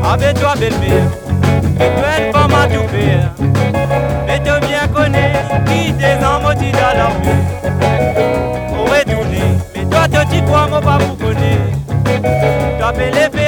avec toi belle-mère, et toi une femme à tout faire. Mais tu bien connais qui tes amours dans la rue.